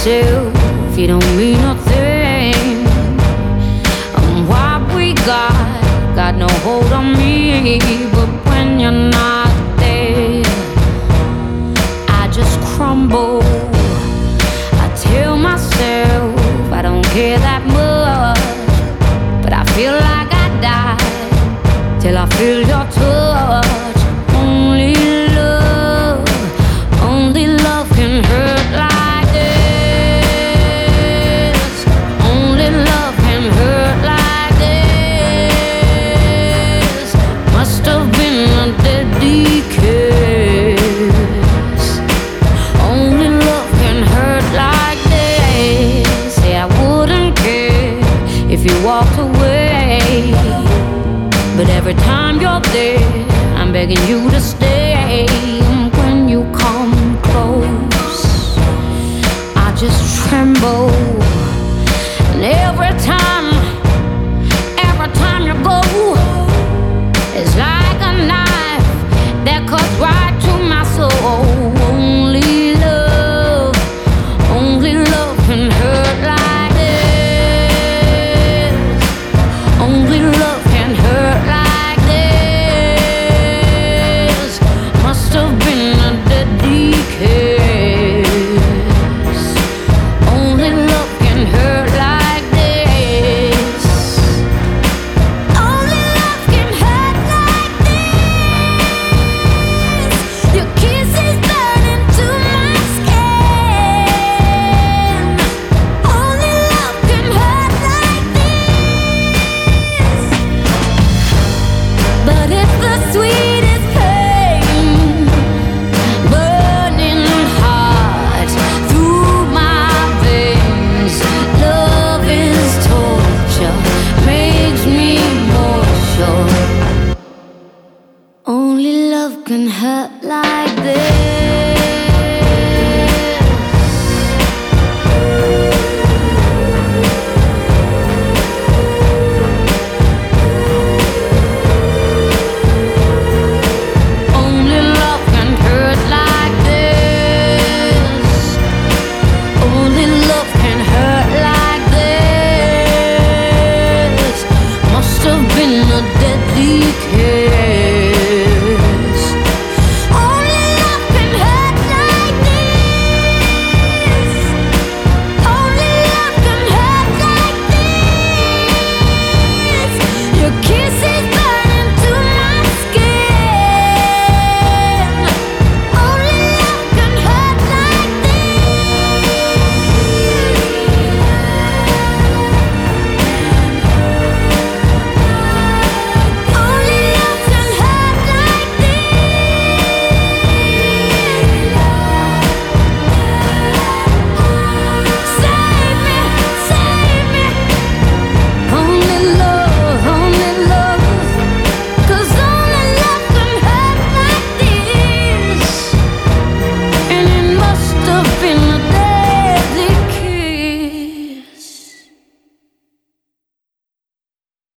myself, you don't mean nothing. What we got no hold on me. But when you're not there, I just crumble. I tell myself I don't care that much, but I feel like I die till I feel your touch.